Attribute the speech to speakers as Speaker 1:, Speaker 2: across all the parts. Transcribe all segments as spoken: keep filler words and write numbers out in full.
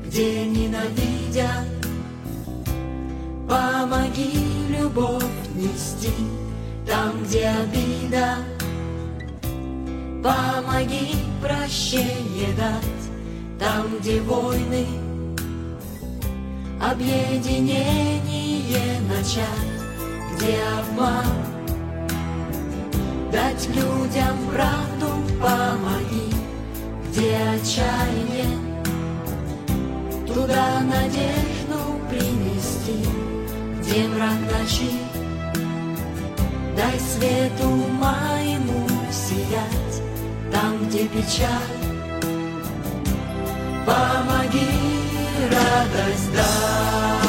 Speaker 1: где ненавидят. Помоги любовь нести там, где обида. Помоги прощение дать там, где войны. Объединение начать, где обман. Дать людям правду помоги, где отчаяние. Туда надежду принести, где мрак ночи. Дай свету моему сиять там, где печаль. Помоги радость дать.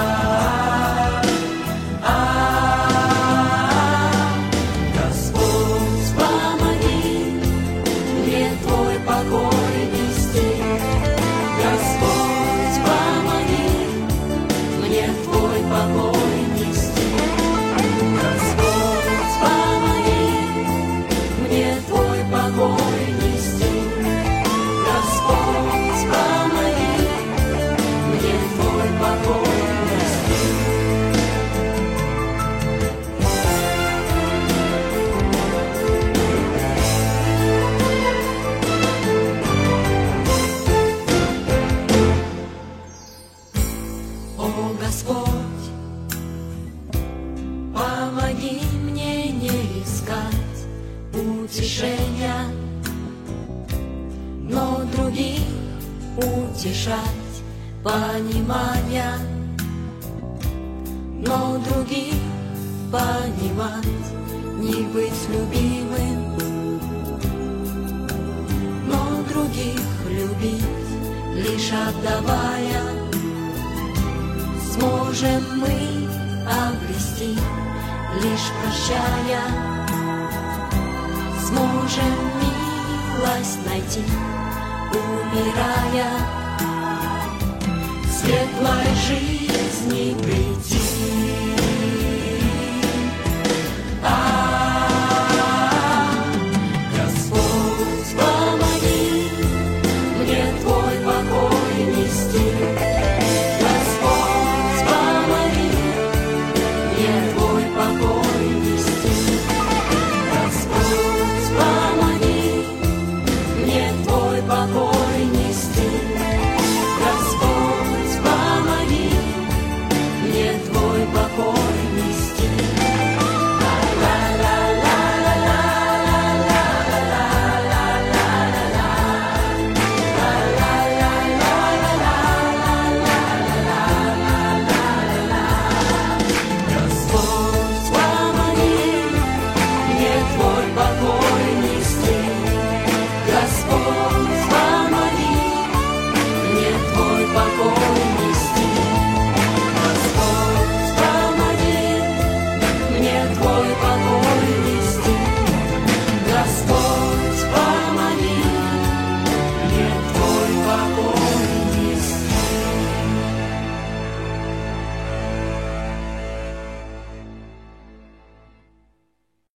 Speaker 1: Но других утешать понимания, но других понимать, не быть любимым, но других любить, лишь отдавая, сможем мы обрести, лишь прощая. Сможем милость найти, умирая.